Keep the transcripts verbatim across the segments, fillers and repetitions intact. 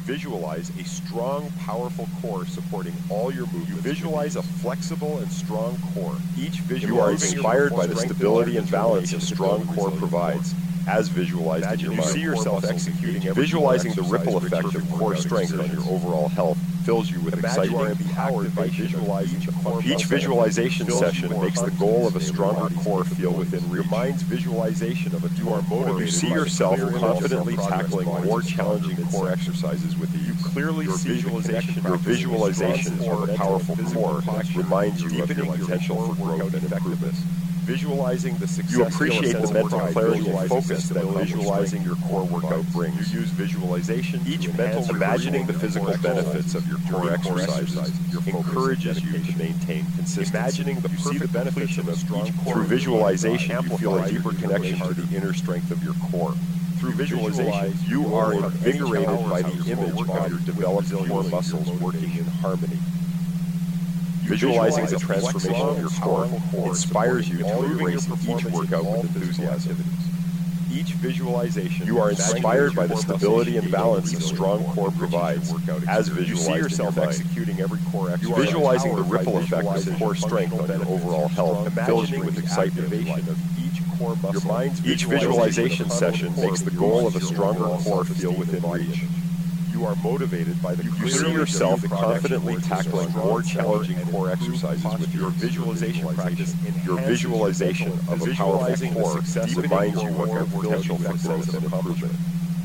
visualize a strong, powerful core supporting all your movements. You visualize a flexible and strong core. Each visual You are inspired by the stability and balance a strong core provides, as visualized in your mind. You see yourself executing every Visualizing the ripple effect of core strength on your overall health fills you with excitement. Empowered by visualizing the core. Each visualization session makes the goal of a stronger core feel within reach. Your mind's visualization of a You are motivated. You see yourself confidently tackling more challenging core exercises with ease. You clearly Your see visualization, the your visualization of a powerful core reminds you of your potential for growth and improvement. Visualizing the success. You appreciate the mental clarity and focus that visualizing visualizing your core workout brings. You use visualization. Each mental imagining the physical benefits of your core exercises encourages you to maintain consistency. Imagining the perfect benefits of a strong core. Through visualization, you feel a deeper connection to the inner strength of your core. Through visualization, you are invigorated by the image of your developed core muscles working in harmony. Visualizing the transformation of your core inspires you to embrace each workout with enthusiasm. Each visualization. You are inspired by the stability and balance a strong core provides, as You see visualized in your yourself mind. executing every core exercise. Visualizing the ripple effect of core strength on your overall health fills you with excitement. Of each core muscle. Your mind's each visualization session makes the goal of a stronger core feel within reach. You are motivated by the You see yourself confidently tackling more challenging core exercises with your visualization practice. Your visualization of a powerful core reminds you of your potential for growth and improvement.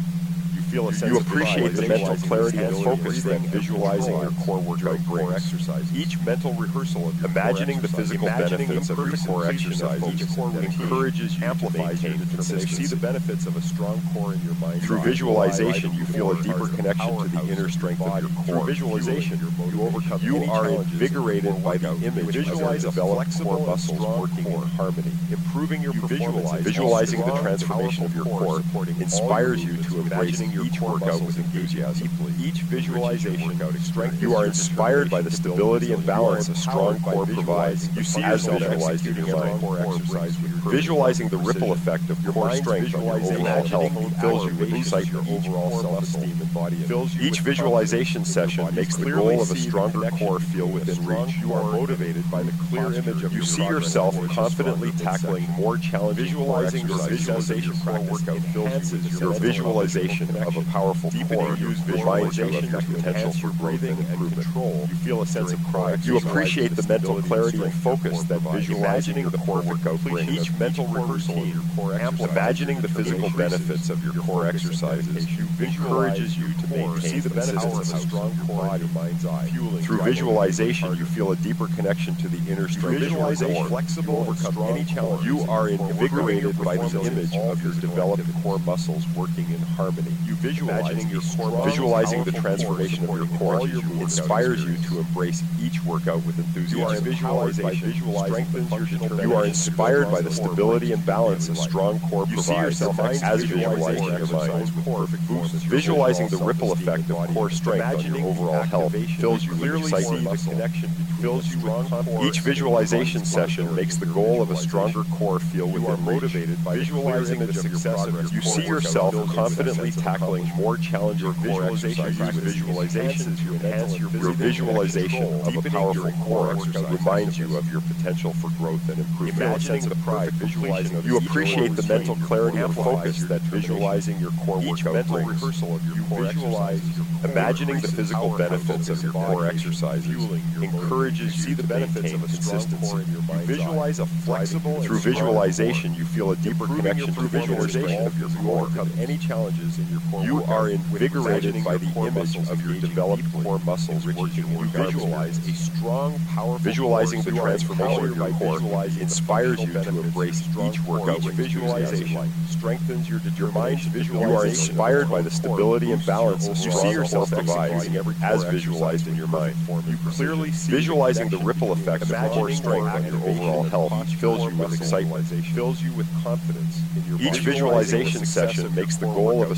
You feel a sense You of appreciate the mental clarity and focus that visualizing your core workout core brings. exercise. Each mental rehearsal of your Imagining the core exercise. physical Imagining benefits the of your perfect core completion of exercises each core routine encourages you to amplifies your maintain determination. consistency. See the benefits of a strong core in your mind. Through visualization, you feel a deeper connection to the inner strength of your core. Through visualization, you overcome You any are challenges invigorated in by the workout. image of your Visualize a developed flexible core and muscles strong working in core. harmony. Improving your You performance. visualize, visualizing the Strong, transformation of your powerful core supporting all inspires your you to movements. embrace Imagining your each core workout muscles with enthusiasm. deeply. Each visualization strengthens You are your inspired by the determination to build stability and resilience. balance You a are strong empowered by core provides, visualizing you see as yourself visualized in executing your a mind. core exercise with purpose. Visualizing the ripple Precision. effect of Your core mind's strength on your visualization overall health the fills you with activation of excitement. your overall self-esteem and body image. Fills you Each with visualization confidence. session Your makes the body goal clearly of a see the stronger connection core between feel a within strong reach. You core are motivated by the clear image of You your see progress yourself towards a confidently stronger tackling midsection. more challenging core Visualizing your exercises. visualization practice workout fills you enhances with your your visualization of a powerful Deepening core use reminds you of visualization your to potential enhance for your growth breathing and and improvement. control. You feel a sense of pride. You appreciate the mental clarity and focus that Imagining visualizing the core workout brings. Each mental rehearsal of your core exercise. Imagining the physical benefits of your core exercises encourages you to maintain See the benefits of a consistency. strong core in your mind's eye. Fueling Through visualization, you feel a deeper connection to the inner strength of your visualization, core. flexible and Overcome strong any challenge. core. You are invigorated by the performance image in all of your physical developed activities. core muscles working in harmony. You visualizing your core Visualizing the transformation of your core inspires you to embrace each workout with You are enthusiasm. visualized by visualizing strengthens the your functional determination. You are benefits inspired by the of your stability and core balance a strong core You see provides, yourself as visualized in your exercise mind. with perfect Boosts. form. Visualizing the ripple Self-esteem effect of and core body strength on Imagining your the overall health activation fills you you with clearly excitement. see the connection fills you with strong confidence. core Each and visualization confidence session positive makes the your goal of a visualization. stronger core feel You within are reach. motivated by the Visualizing clear the image of your success of progress you core see workout yourself building with a confidently sense of tackling accomplishment. more challenging core visualization exercises. practice Visualization enhances to your enhance mental your, and your physical visualization control. of a Deepening powerful your core core exercise exercise reminds you effectiveness. of your potential for growth and improvement. Imagining the pride, visualizing You appreciate the mental clarity and focus your that determination. visualizing your core Each workout mental brings. rehearsal of your You core visualize exercises, your core imagining the increases physical power benefits of output your your core body, exercises fueling your encourages motivation. you See the to benefits maintain of a strong consistency. core in your mind's Visualize eye. a flexible and Through strong visualization, core. You feel a deeper Improving connection your to visualization of your core. overcome any challenges in your core You workout are with invigorated imagining by your the core image muscles of your engaging developed deeply, core muscles enriches working your in workout visualize experience. a strong, powerful Visualizing core. the You are transformation of your empowered by core visualizing the inspires you functional to benefits embrace of strong each core. workout Each with visualization enthusiasm. strengthens your Your mind's determination. visualization. You are inspired by the stability and balance a You strong see yourself core provides, executing every as core visualized in exercise your with mind. perfect form and You precision. clearly see visualizing the ripple effect of core strength on your overall health fills you with excitement. Fills you with confidence in your Each body. visualization Visualizing the session success of makes the your goal core of a workout stronger builds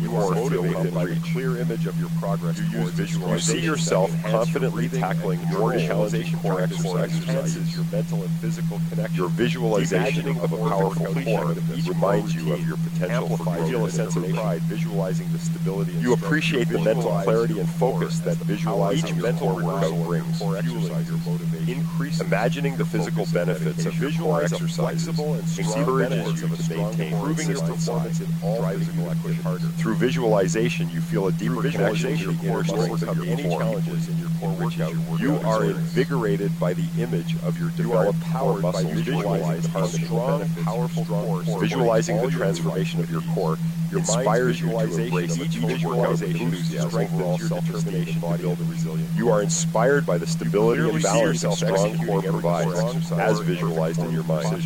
core feel within by reach. the clear image of your progress. You use visualization. You see yourself confidently tackling more challenging core exercises. Enhances your mental and physical connection. Your visualization of a powerful core reminds you of your potential for growth. Feel a sense of pride visualizing the stability and You appreciate the mental clarity and focus that visualizing your mental core workout brings. core exercise your motivation. Increase Imagining the physical benefits of your core exercises encourages you to maintain improving your consistent performance in all physical activity. Harder. Through visualization, you feel a deeper connection to the inner strength of your any core. challenges in your core workout. You are invigorated by the image of your developed core by muscles visualizing a strong, powerful core. Visualizing the transformation of your core inspires you to embrace each workout with enthusiasm. Strengthens your determination to build a resilient. You are inspired by the stability and balance a strong core provides, as visualized in your mind.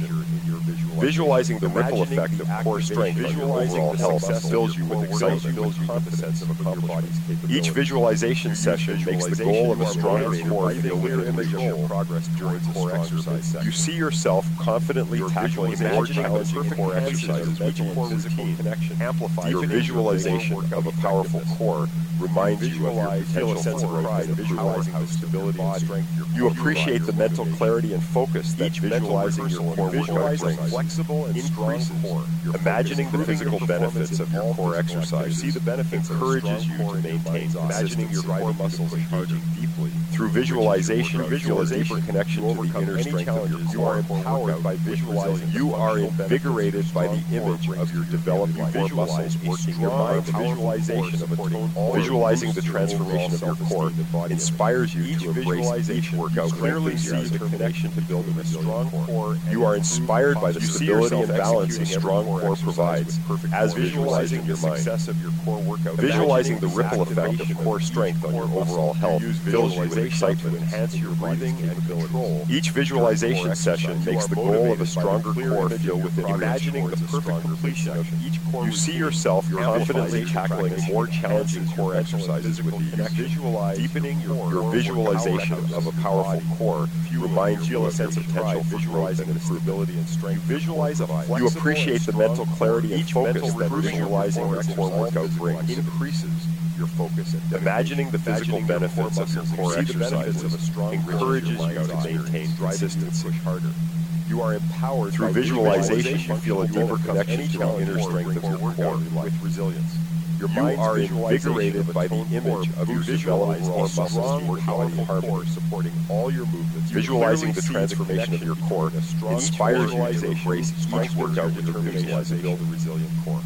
Visualizing the ripple effect of core strength on your overall health fills you with excitement. Confidence of accomplishment. Each visualization session makes the goal of a stronger core feel within image of your reach. progress during core exercise. You see yourself confidently tackling more challenging core exercises with each core physical connection. Amplify Your visualization of a powerful core reminds you of your feel a potential sense of for pride growth. visualizing the stability and strength. You appreciate the mental clarity and focus that visualizing your core workout brings. Flexible and strong core. Imagining the physical benefits of your core exercises see the benefits encourages you to maintain imagining your core muscles engaging deeply. Through visualization, you feel a deeper connection to the inner strength of your You are core. empowered by visualizing. You are invigorated by the image of your developed core muscles working your mind. Visualization of a tone. Visualizing the transformation of your core inspires you to embrace each workout. Clearly see the connection to building a strong core. You are inspired by the stability and balance a strong core provides, as visualized in your mind. Of your core workout. Visualizing the ripple effect of core strength on your overall health fills you with excitement. To enhance your breathing and control. Each visualization session makes the goal of a stronger core feel within reach. Imagining the perfect completion of each core. You see yourself confidently tackling more challenging core exercises with ease. Visualize deepening your Your visualization of a powerful core reminds you of your potential for growth and stability and strength. Visualize a You appreciate the mental clarity and focus that visualizing your core workout brings. Increases your focus and Imagining the physical benefits of your core exercises encourages you to maintain consistency. harder. You are empowered Through visualization, you feel a deeper connection to the inner strength of your core. with resilience. Your You are invigorated by the image of your developed core muscles working in harmony. supporting all your movements. Visualizing the transformation of your core inspires you to embrace each workout with enthusiasm. Build a resilient core.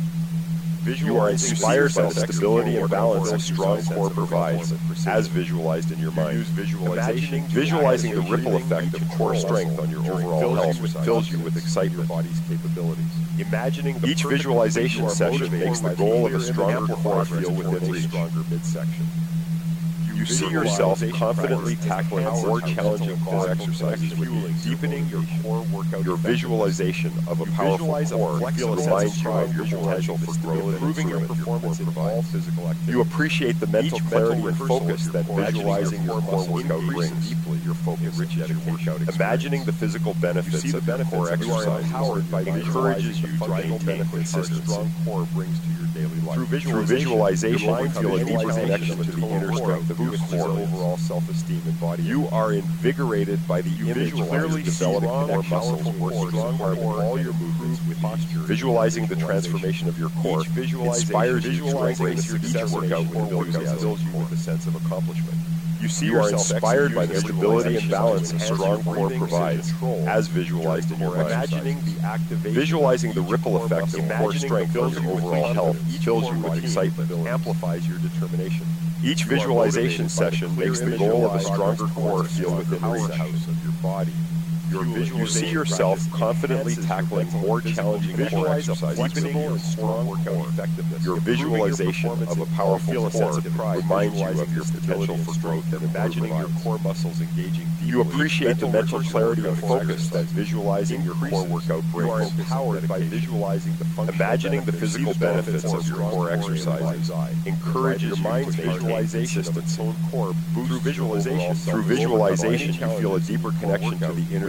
You are inspired by the stability and balance a strong core provides, as visualized in your mind. Visualization, Visualizing the ripple effect of core strength on your overall health fills you with excitement. body's capabilities. Imagining the Each perfect visualization complete, you are session motivated makes the by goal of a clear stronger image core of feel progress within towards a reach. stronger midsection. You see yourself confidently tackling more challenging core exercises with ease. Deepening your core workout. Your visualization of a powerful core reminds you of your potential for growth, improving your performance in all physical activities. You appreciate the mental clarity and focus that visualizing your core workout brings. Deeply your focus and dedication. Imagining the physical benefits of your core exercises encourages you to maintain consistency. Strong core brings to your daily life. Through visualization, you feel a deeper connection to the inner strength of your core. Overall self-esteem and body. You are invigorated by the image of your developed core muscles working in harmony. All your movements with posture. Visualizing the transformation of your core inspires you to embrace each workout with enthusiasm. Fills you with a sense of accomplishment. You see you are inspired by the stability and balance a strong core provides, as visualized in your mind. Imagining the activation, Visualizing the ripple effect of core strength on your overall health fills you with excitement. Amplifies your determination. Each visualization session makes the goal of a stronger core feel within reach. Of your body. Your You see yourself confidently tackling more challenging core exercises. and strong workout effectiveness. Your visualization of a powerful core reminds you of your potential for growth and imagining your core muscles engaging deeply. You appreciate the mental clarity and focus that visualizing your core workout You are brings. empowered by visualizing the functional Imagining the benefits. physical See the benefits of your core exercises encourages your you mind's to maintain visualization of its consistency. own core boosts Through visualization, your overall through self-esteem. visualization, you feel a deeper connection to the inner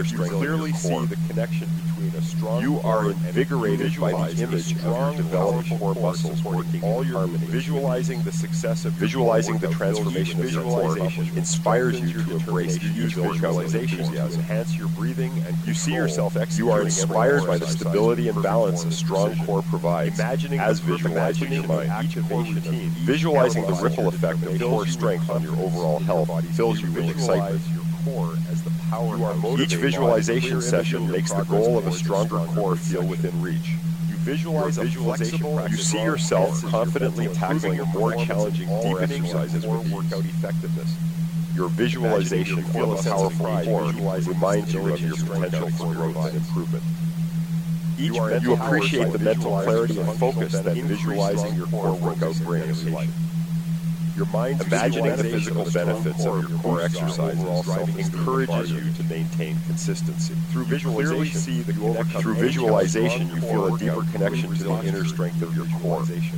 strength You clearly of your core. see the connection between a strong You core are and invigorated by the visualize image a of strong, your developed powerful core muscles supporting working all in your harmony. visualizing the success of your Visualizing the workout transformation of builds your core visualization inspires you strengthens to your embrace determination. each Use workout with visualization to enthusiasm. enhance your breathing and You see control. yourself You executing are every inspired core by the exercise stability with and perfect balance form a and strong precision. core provides. Imagining as the perfect visualizing imagination your of mind, activation of routine, each Visualizing the muscle ripple effect of fills core you with strength on your confidence overall in your health body. fills you with excitement. Visualize your core as the power You are motivated. Each visualization session makes the goal of a stronger core feel within reach. You visualize Your a visualization flexible, practice You see yourself enhances confidently your tackling mental more performance challenging and core deepening your exercises core with ease. workout effectiveness. Your visualization Imagining you of feel a a powerful sense of core pride, reminds you of visualizing your your potential strength for and growth and growth. improvement. Each You, are, mental you appreciate power the site mental visualizes clarity the and functional focus that benefit, visualizing increased your strong core core workout focus in brings. daily life. Your mind's Imagining the visualization physical of a strong benefits core of your core boosts our exercises overall self-esteem encourages and you to maintain consistency. Through You clearly visualization, see the you connection. overcome Through Any visualization, strong you core feel a workout deeper connection to the through inner strength of your core. visualization.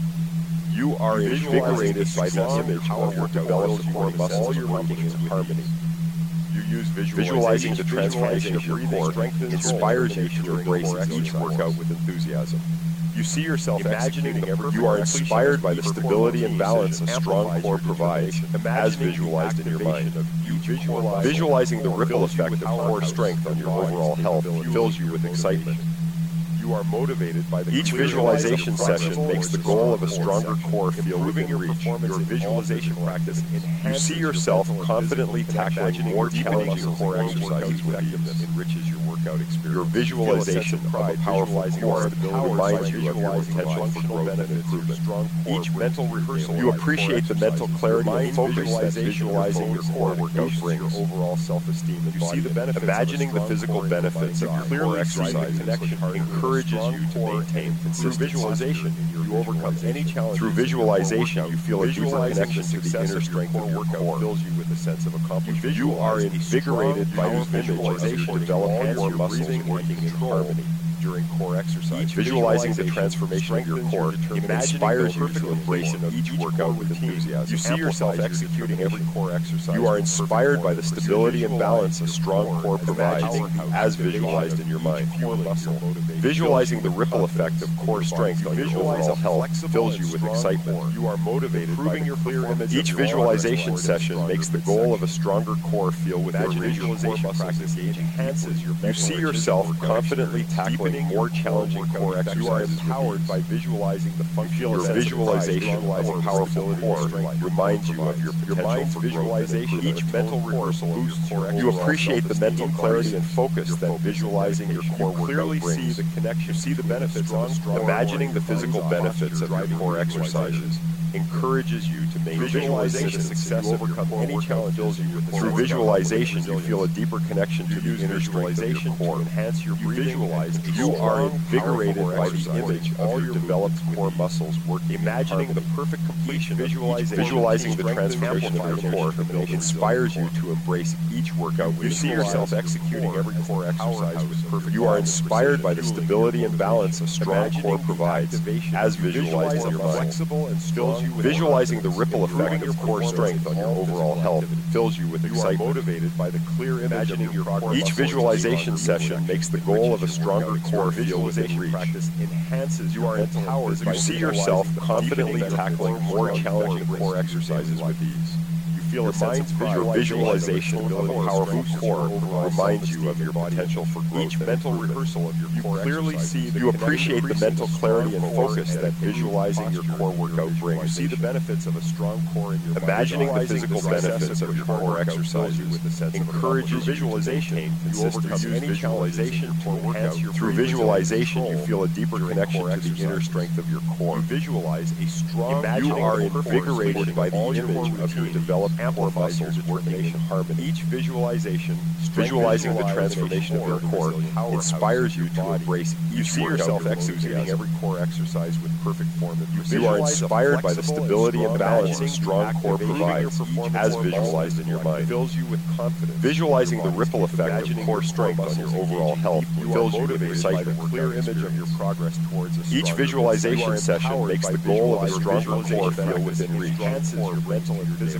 You are You visualize invigorated a by the strong, image of powerful your workout developed builds core you muscles all your working in muscles with harmony. You use Visualizing the transformation of your breathing core strengthens inspires you control to embrace core each exercises. workout with enthusiasm. You see yourself Imagining executing the every you are core exercise inspired by the with stability and routine balance a session strong amplifies core your provides, determination. as Imagining visualized in your mind. activation of each visualize Visualizing the core ripple fills you effect with of core powerhouse strength on that your bodies overall health capability fills you your with excitement. motivation. You are motivated by the Each clear visualization progress session towards makes the a goal of a strong stronger section. core feel Improving within your reach. performance Your in all visualization physical practice activities You enhances see your yourself mental and confidently physical tackling connection. more Deepening challenging your core core exercises with effectiveness ease. enriches your workout experience. Your You feel a visualization sense of a pride powerful visualizing core the stability reminds by you of your visualizing potential for functional growth and benefits your improvement. strong core Each brings mental to your rehearsal, daily you life appreciate core the mental exercises. clarity Your and mind's focus that visualization of visualizing your core workout boosts brings. your overall self-esteem and You see body the image. benefits Imagining of a the strong physical core in your benefits mind's of your eye. core Clearly see the exercises connection encourages between a you to strong core maintain and consistency. visualization. You overcome any challenge. Through visualization, you feel a deeper connection to the inner strength of your core. Fills you with a sense of accomplishment. You are invigorated by the image of your developed core muscles working in harmony. During core exercise, Each visualizing the transformation of your core inspires you to embrace each workout with enthusiasm. You see yourself executing every core exercise. You are inspired by the stability and balance a strong core provides, as visualized in your mind. Visualizing the ripple effect of core strength on your overall health fills you with excitement. You are motivated by your clear image. Each visualization session makes the goal of a stronger core feel within reach. Visualization practice enhances your You see yourself confidently tackling more challenging core exercises. You are empowered by visualizing the function. Your visualization of a powerful core reminds you of your potential for growth and improvement. Each mental rehearsal boosts your You appreciate the mental clarity and focus that visualizing your core workout brings. See the connection. You see the benefits of strong Imagining the physical benefits of your core exercises encourages you to maintain visualization success you overcome any challenge. Through visualization, you feel a deeper connection to the inner strength of your core. Enhance your Visualize you are invigorated by the image of your developed core muscles working. Imagining the perfect completion. Visualizing the transformation of your core inspires you to embrace each workout. You see yourself executing every core exercise with perfect. You are inspired by the stability and balance a strong core provides, as visualized in your mind. Flexible and strong. Visualizing the ripple effect of core strength on your overall health fills you with excitement. You are motivated by the clear image of your core. Each visualization session makes the goal of a stronger core feel within reach. Enhances you are empowered. You see yourself confidently tackling more challenging core exercises with ease. Feel a sense of pride. Visualization of a powerful core reminds you of your potential for growth. Each mental rehearsal of your core clearly see the you appreciate the mental clarity and focus that visualizing your core workout brings. You see the benefits of a strong core in your body. Imagining the physical benefits of your core exercises encourages visualization. You overcome any visualization to enhance your Through visualization, you feel a deeper connection to the inner strength of your core. You visualize a strong. You are invigorated by the image of your developed core muscles working in harmony. Each visualization, visualizing the transformation of your core, inspires you to embrace each You see yourself executing every core exercise with perfect form and precision. You are inspired by the stability and balance a strong core provides, as visualized in your mind. Fills you with confidence. Visualizing the ripple effect of core strength on your overall health fills you with excitement. Clear image of your progress towards a Each visualization session makes the goal of a stronger core feel within reach. Enhances your mental and physical connection.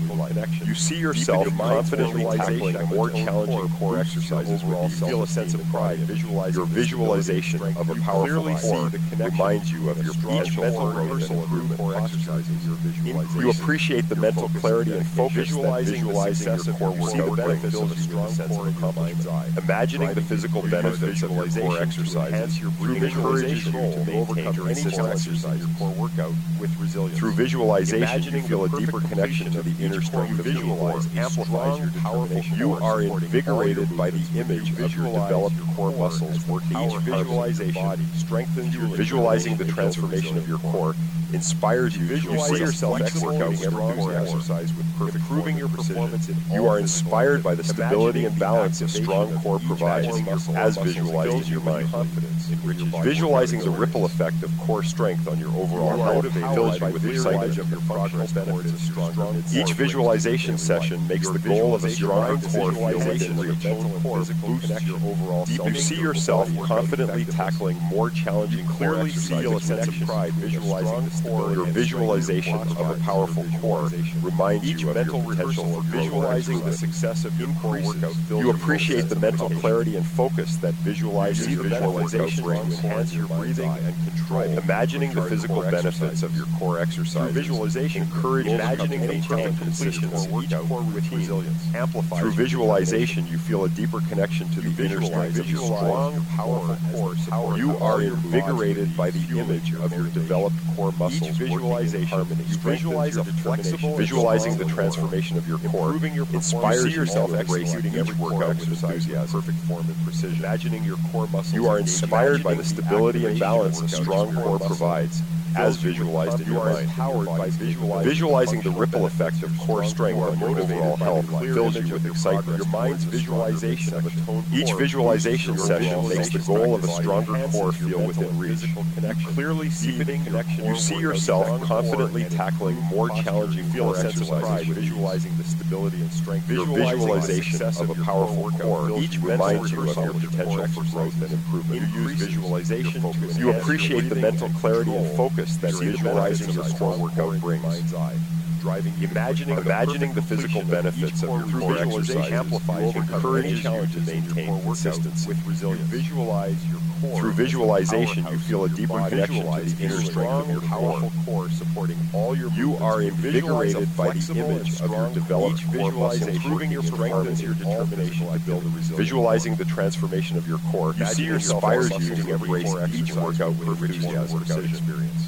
You see yourself confidently tackling more challenging core exercises with ease. Feel a sense of pride. Visualize your visualization of a powerful core reminds you of your potential for growth and improvement. You appreciate the mental clarity and focus that visualizing your core workout brings. Imagining the physical benefits of your core exercises encourages you to maintain consistent exercise. Through visualization, you feel a deeper connection to the inner strength of your core. Amplifies your determination. You are invigorated by the image of your developed core muscles working Each visualization strengthens your visualizing the transformation of your core inspires you to see yourself executing every core exercise with perfect improving your performance in You are inspired by the stability and balance a strong core provides as visualized in your mind. Visualizing the ripple effect of core strength on your overall health fills you with excitement. of your functional benefits of stronger. Each visualization session makes the goal of a stronger core feel within reach. Boosts your overall You see yourself confidently tackling more challenging core clearly exercises. feel a sense of pride visualizing the core. Your visualization of a powerful core reminds Each you of your mental potential ritual for for growth. visualizing the success of your core workout. You appreciate the mental clarity and focus that visualizing See your the core workout visualization brings. to enhance your breathing and control. Imagining the physical benefits of your core exercises visualization, encourage imagining the maintaining perfect completion consistency. of each core with resilience. Amplifies Through your visualization, you feel a deeper connection to the inner strength of your core. strong, powerful core. Power You are invigorated by the image of your developed core muscles Each working in visualization, harmony. you visualize a flexible, Visualizing the transformation of your core improving your inspires you yourself to embrace executing each every core workout with exercise with enthusiasm. perfect form and precision. Imagining your core muscles. You are engaged. inspired by the Imagining stability and activation balance a workout of strong your core muscle provides, as fills you with visualized in confidence. your You are mind. empowered by visualizing, Visualizing the ripple functional effect of benefits core of strength strong on your core, overall motivated by health the clear fills image you of with your excitement. progress Your mind's towards a stronger visualization of a midsection. toned Each core visualization boosts your session overall makes the visualization goal of a practice stronger enhances core your feel mental within and reach. physical connection. Clearly Deepening your connection. core You see workout yourself strong confidently core and tackling improved more posture. challenging Feel core a sense of exercises pride with ease. visualizing the stability and strength. Your Visualizing the visualization success of a your powerful workout core builds each you reminds mental you of your rehearsal with potential core for growth and exercises. improvement. You use visualization to enhance You appreciate the your mental breathing clarity and control. focus that You see the visualizing benefits your of a core strong workout core in your brings. mind's eye. Driving you Imagining, to the imagining the perfect physical completion of benefits each of your core core visualization exercises amplifies your encourages you to challenges in your maintain core workout consistency. with resilience. You visualize your core. Through as the visualization, you powerhouse feel a of your deeper body. connection to Visualize the inner a strength of strong, your powerful core. core supporting all your You movements. are Visualize a invigorated by the flexible image and of your strong developed each core muscle visualization improving your working in strengthens harmony. your determination to build a resilient Visualizing the transformation of your core You see yourself inspires you executing to every embrace core each exercise workout with with perfect enthusiasm. workout experience.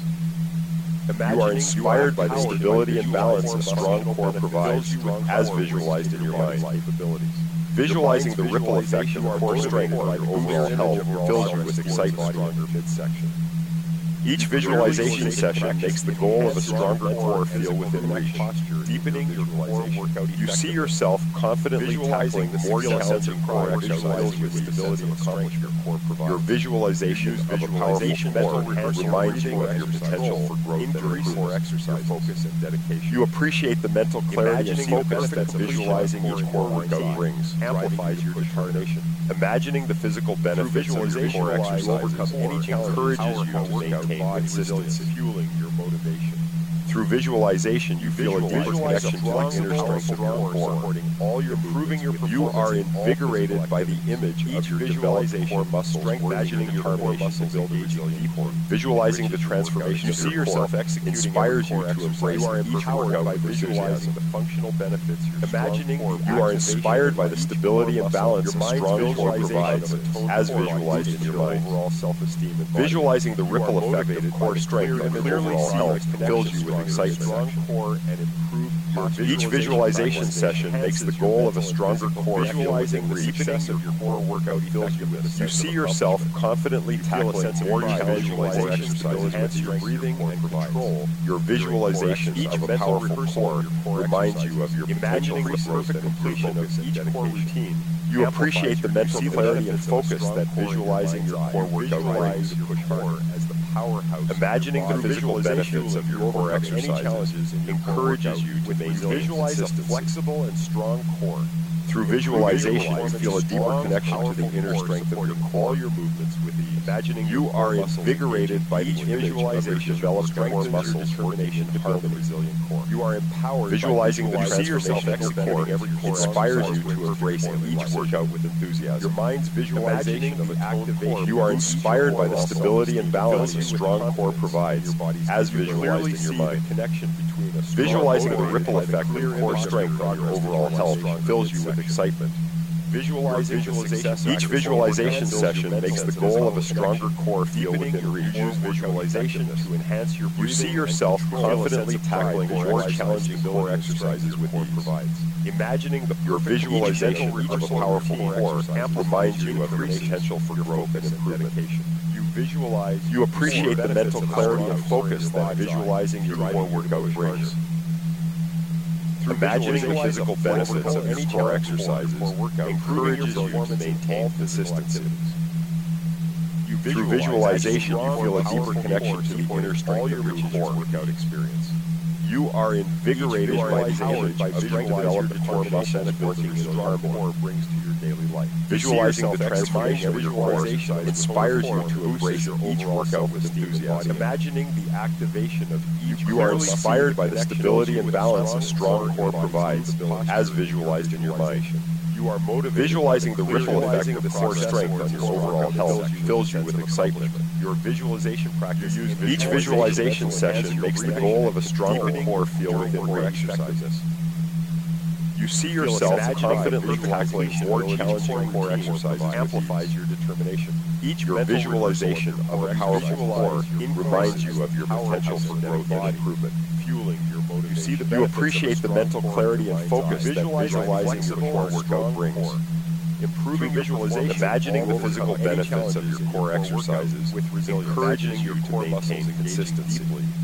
You are inspired by the empowered stability by and balance a visualizing strong muscle core benefits provides, strong as core visualized in your body's mind. capabilities. Visualizing the Your mind's ripple effect visualization of are core strength motivated on by your the overall clear health image of your fills you progress with towards a excitement. stronger midsection. Each visualization session makes the goal of a stronger core feel within reach. Deepening your core workout You see yourself confidently tackling more challenging core exercises with stability and strength. Your visualization of a powerful core reminds you of your potential for growth and improvement. Focus and dedication. You appreciate the mental clarity and Imagining the focus that perfect visualizing completion each of core core workout mind's brings. amplifies your determination. Imagining the physical benefits of your visualization, core you exercises overcome any challenge, encourages you powerhouse to workout, maintain body consistency. resilience, fueling your motivation. Through visualization, you feel a deeper Visualize a connection to the flexible, inner strength of your strong core. supporting all your Improving your movements with You are performance in all invigorated physical by the activities. image of Each your developed visualization, core muscles strength working imagining in your core harmony. muscles build a resilient core. Visualizing the Enriches your transformation workout. of You your see yourself core executing inspires every you core to exercise. embrace You are each empowered workout by with visualizing enthusiasm. the functional benefits your Imagining strong core you are activation inspired by the each stability core and muscle. balance Your a mind's strong core visualization provides, of a toned as core visualized in boosts your your mind. overall self-esteem and body. Visualizing the You are ripple effect motivated of by core the strength clear on your image of overall your health connection fills you to with a excitement. strong core and improved posture. Each visualization session makes the goal of a stronger core feel Visualizing within the reach. success of your core workout fills you with a You sense see of yourself accomplishment. confidently You feel a tackling sense of more pride. challenging core Visualization exercises enhance with your your breathing and control. Your visualization Each of a mental powerful rehearsal core of your core reminds you of your potential Imagining for the growth perfect and completion improvement. of each core routine. You appreciate the mental You see the clarity and benefits of a focus strong that core in your visualizing your mind's core eye. workout Visualize brings. your core as the powerhouse. Imagining the Through physical visualization, benefits of you your core overcome any exercises challenges in your core encourages workout you to with maintain visualize a consistency. flexible and strong core. Through visualization, you feel a deeper connection to the inner strength of your core. All your movements with ease. Imagining you are invigorated by each visualization developed core muscles working to build a resilient core. You are empowered. Visualizing the transformation of your core inspires you to embrace each workout with enthusiasm. Your mind's visualization of a activation. You are inspired by the stability and balance a strong core provides, as visualized in your mind. Visualizing the ripple effect of core strength on your overall health fills you with excitement. Visualizing visualization. Each visualization session makes the goal of a stronger core feel within reach. Use visualization to enhance your breathing. You see yourself confidently tackling more challenging core exercises with ease. Imagining the your visualization of a powerful core reminds you of your potential for growth and improvement. You visualize. You appreciate the mental clarity and focus that visualizing your core workout brings. Imagining the physical benefits of your core exercises encourages you to maintain consistency. Through visualization, you feel a deeper connection to the inner strength of your core workout experience. You are invigorated by the image of strength developed the core muscles working in harmony brings to your daily life. Visualizing the transformation of your core inspires you to embrace each workout with enthusiasm. Imagining the activation of each. You are inspired by the stability and balance a strong core provides, as visualized in your mind. You are motivated. Visualizing the ripple effect of core strength on your overall health fills you with excitement. Your visualization practice. Each visualization session makes the goal of a stronger core feel within reach. You see yourself confidently tackling more challenging core exercises. Amplifies your determination. Each your visualization of a powerful core reminds you of your potential for growth and improvement. Fueling your motivation. You see the you appreciate the mental clarity and focus that visualizing your core workout brings. Improving visualization, imagining the physical benefits of your core exercises encourages you to maintain consistency.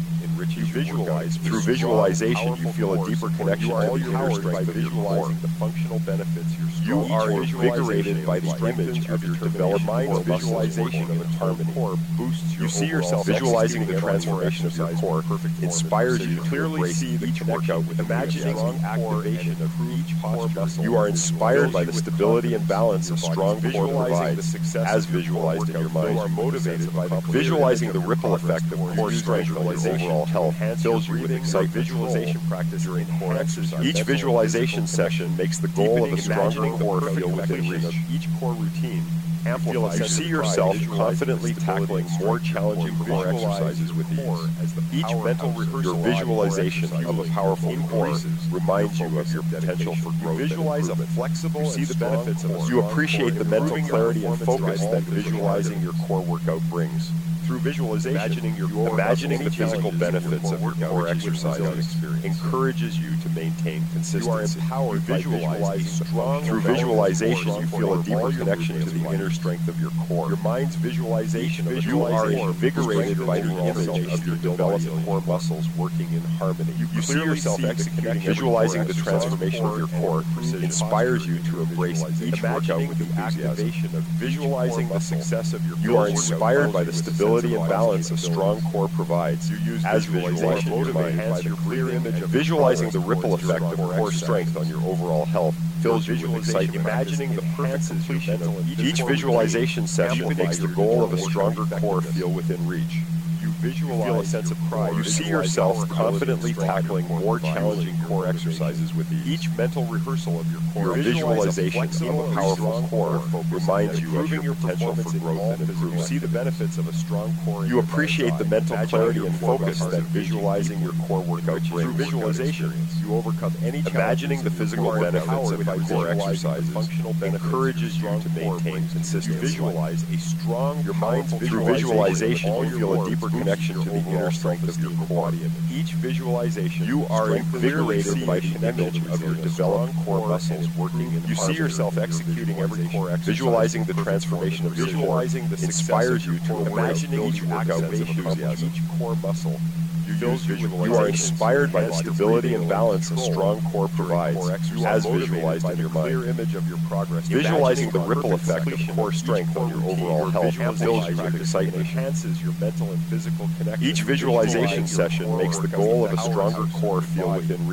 You visualize. Through visualization, you feel a deeper connection to the inner strength of your core. The functional benefits you are invigorated by the image of your developed core visualization of a harmony core boosts your. You see yourself visualizing the transformation of your core inspires you to embrace each workout with imagining the activation of each core muscle. You are inspired by the stability and balance a strong core provides, as visualized in your mind. You are motivated by the visualizing the ripple effect of core strength on your overall health fills you with excitement. Visualization practice during core exercise. Each visualization session makes the goal of a stronger core feel within reach. Each core routine amplifies. You see yourself confidently tackling more challenging core exercises with ease. Each mental rehearsal, your visualization of a powerful core reminds you of your potential for growth. Visualize a flexible. You see the benefits of. You appreciate the mental clarity and focus that visualizing your core workout brings. Through visualization, imagining, your imagining the physical benefits of your core exercises encourages you to maintain consistency. You are empowered by visualizing strong. Through visualization, you feel a deeper connection to the inner strength of your core. Your mind's visualization of you are invigorated by the image of your developed core muscles working in harmony. You see yourself executing. Visualizing the transformation of your core inspires you to embrace each workout with enthusiasm. Visualizing the success of your core. You are inspired by the stability and balance a strong core provides. You use as visualization to enhance your clear image of visualizing the ripple effect of core strength on your overall health fills you with excitement. Imagining the perfect completion of each visualization session makes the goal of a stronger core feel within reach. You visualize, feel a sense of pride. You see yourself confidently tackling more challenging core exercises with each mental rehearsal of your core. Your visualization of a powerful core reminds you of your potential for growth and improvement. You see the benefits of a strong core. You appreciate the mental clarity and focus that visualizing your core workout brings. Through visualization, you overcome any imagining the physical benefits of your core exercises encourages you to maintain consistency. You visualize a strong your mind's through visualization. You feel a deeper connection to the inner strength of your core. Each visualization, you are invigorated by the image of your developed core muscles working in. You see yourself executing every core exercise. Visualizing the transformation of your core inspires you to imagine each workout with enthusiasm. Each core muscle. You, you are inspired by the stability and balance a strong core provides, as visualized in your mind. Visualizing the ripple effect of core strength on your overall health fills you with excitement. Each visualization session makes the goal of a stronger core feel within reach.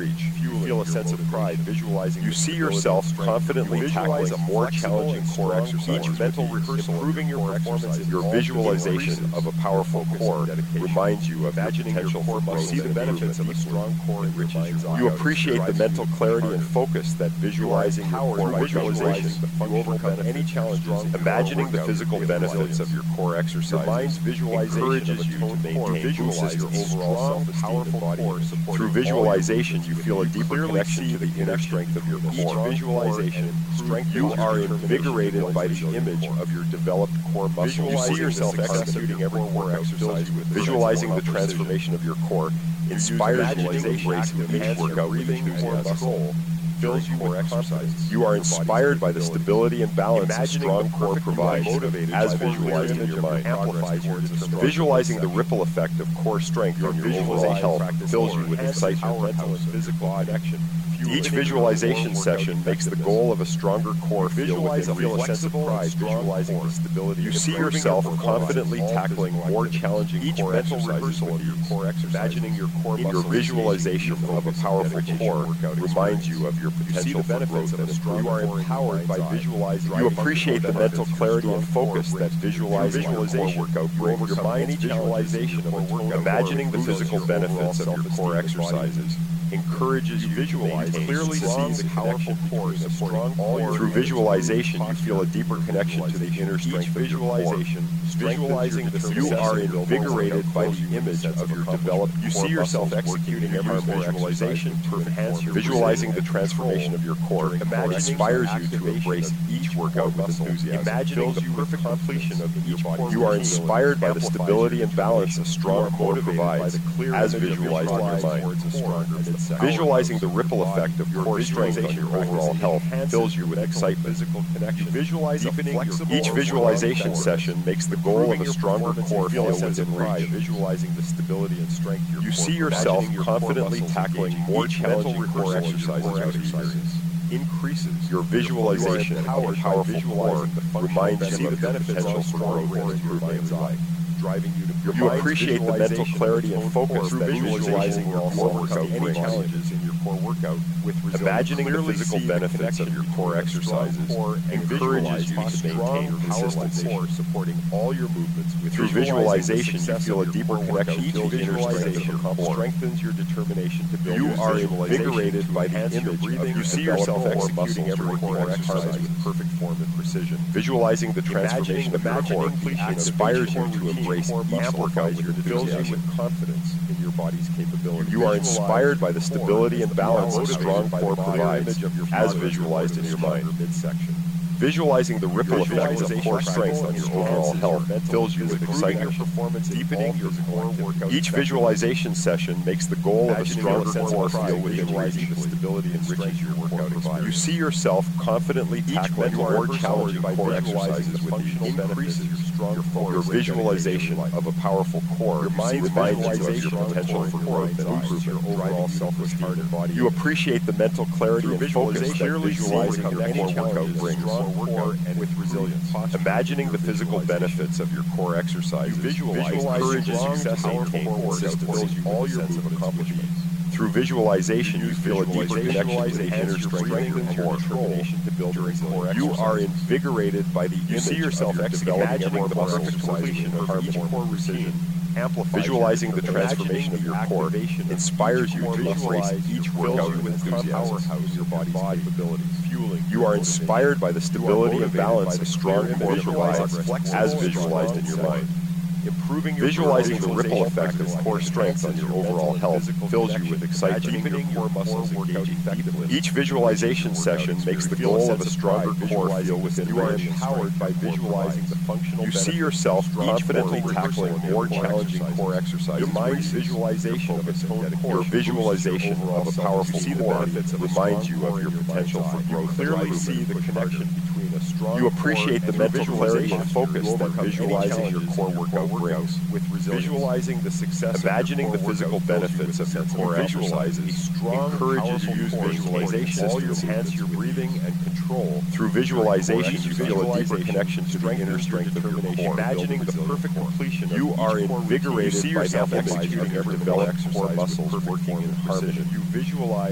you feel a sense of pride visualizing. You see yourself confidently tackling a more challenging core exercise. Each mental rehearsal improving your performance. Your visualization of a powerful core reminds you of imagining your potential core for muscle. growth. See the benefits of a strong core enriches your You appreciate the mental clarity and focus that visualizing your core visualization you overcome any challenges. Imagining the physical benefits of your core exercises Your mind's visualization encourages of a you to toned core maintain visualize your consistency. overall self-esteem and body. Through visualization, you feel a deeper connection to the inner strength of your Each core. visualization strengthens You your are determination invigorated to by the build image your core. of your developed core muscle. You Visualizing see yourself the success of executing your every core core workout exercise. fills you with Visualizing the precision. transformation of your core inspires you to embrace each workout with enthusiasm. Fills you with confidence. You are inspired by the stability and balance a Imagining strong the core perfect provides, motivated as by the visualized in image your of your mind. amplifies your determination. Visualizing the ripple effect of core strength on your overall health fills you with excitement. Mental and physical connection. Each visualization session makes the goal of a stronger core feel within Feel a reach. sense of pride visualizing the stability. You and see improving yourself your performance confidently in all tackling physical more activities. challenging Each core mental exercises rehearsal with of your ease. core exercises. Imagining your core Your muscles visualization engages you of a focus, powerful dedication, core workout reminds you experience. of your You see potential the for benefits growth of and a strong improvement. core in your empowered by mind's eye. visualizing. Driving You appreciate the mental benefits your clarity and strong core focus that brings. visualizing your core Visualization, workout you brings. overcome any visualization of a toned core Imagining the improves physical your benefits of overall your core self-esteem and body. exercises encourages you to Visualize maintain clearly consistency. see the powerful core supporting all your Through visualization, you feel a deeper connection to the inner strength of your core. visualization. Visualizing the You success are of your invigorated core by workout the fills you with image a sense of your accomplishment. developed You core see yourself muscles executing working every in core harmony. visualization to enhance your Visualizing the breathing and transformation of control. your core During core inspires you to activation embrace of each each workout core with muscle. enthusiasm. Imagining the perfect completion of each core You are routine inspired by the amplifies stability your and balance a determination. strong You are core motivated by provides, the clear as image of your visualized in your drive mind. towards a stronger and its Visualizing the power ripple of your effect of body. core strength on your overall health fills you with excitement. Physical connection. You visualize a flexible Each visualization session makes the goal of a stronger core feel within reach. Visualizing the stability and strength your You core see yourself provides. Your core confidently muscles tackling engaging. more Each mental challenging core rehearsal of your exercises core with ease. exercises increases Your visualization of a powerful core reminds you of your potential for growth and improvement. driving you to You appreciate the mental clarity and focus that visualizing your core workout any brings. challenges in your core workout with resilience. Imagining the Clearly physical see the benefits of connection your core between a strong exercises core and encourages you visualize to a strong, maintain powerful consistency. core supporting all your movements with Through visualizing visualization, the you success feel a of your deeper core connection workout. to the Each inner strength of visualization your core. strengthens your determination to build. You Use are visualization invigorated to by the enhance your image of breathing your and see develop yourself core executing muscles every during core core exercise exercise with perfect form and precision. Visualizing the transformation of your core inspires you to embrace each workout with fills you enthusiasm. with confidence in your body's capability. You are inspired by the stability and balance a strong core provides, image of your as father visualized in your mind. midsection. Visualizing the ripple effect of core strength on your overall health fills you with excitement. Deepening your core workout. Each visualization session makes the goal of a stronger core feel within reach. the stability and strength your workout provides. You see yourself confidently tackling more challenging core exercises with ease. Increases your strong focus. Your visualization of a powerful core reminds you of your potential for growth and improvement. Overall self-esteem and body. You appreciate the mental clarity and focus that visualizing your any core workout challenges, brings. strong core and with resilience. Imagining the physical benefits of your core exercises Visualize encourages you to strong, maintain powerful consistency. fills you all your accomplishments. Through visualization, you feel a deeper connection to the inner strength of your core. To build core You are invigorated by the You image see yourself of your executing developing the core perfect muscles completion of each core routine. Visualizing the transformation of your core inspires you to embrace each workout with enthusiasm. Your body's capabilities. Fueling You are inspired by the stability and balance a strong core provides, as visualized in your mind. Improving your Visualizing the ripple effect of core strength on your overall health fills you with excitement. Deepening your muscles engaging effectively. Each visualization session makes the goal of a stronger core feel within You are reach. empowered by visualizing the functional You see benefits yourself of each confidently core tackling rehearsal more of your challenging exercises. core exercises. Your mind's with ease. visualization of its own core. Your visualization of a powerful core reminds you of your potential for growth. Clearly see the connection between a strong You appreciate the core and mental clarity and focus that visualizing your core workout brings. with resilience. Visualizing the success Imagining of the your physical workout fills you benefits with of a your sense core visualize exercises a strong, encourages powerful you to use core visualization all your consistency. enhance your breathing and control. Through visualization, you feel a deeper connection to the inner strength of your core. Imagining the perfect completion of You each are core routine. invigorated You see by yourself the image executing of your every developed exercise core with muscles perfect working form in and harmony. precision. You visualize your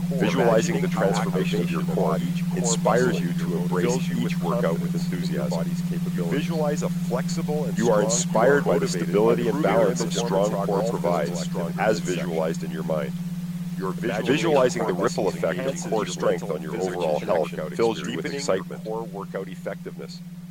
Visualizing the transformation of your core inspires you to embrace each workout with enthusiasm. You visualize a flexible and You are inspired by the stability and balance a strong core provides, as visualized in your mind. You're Visualizing the ripple effect of core strength on your overall health fills you with excitement. Core workout effectiveness.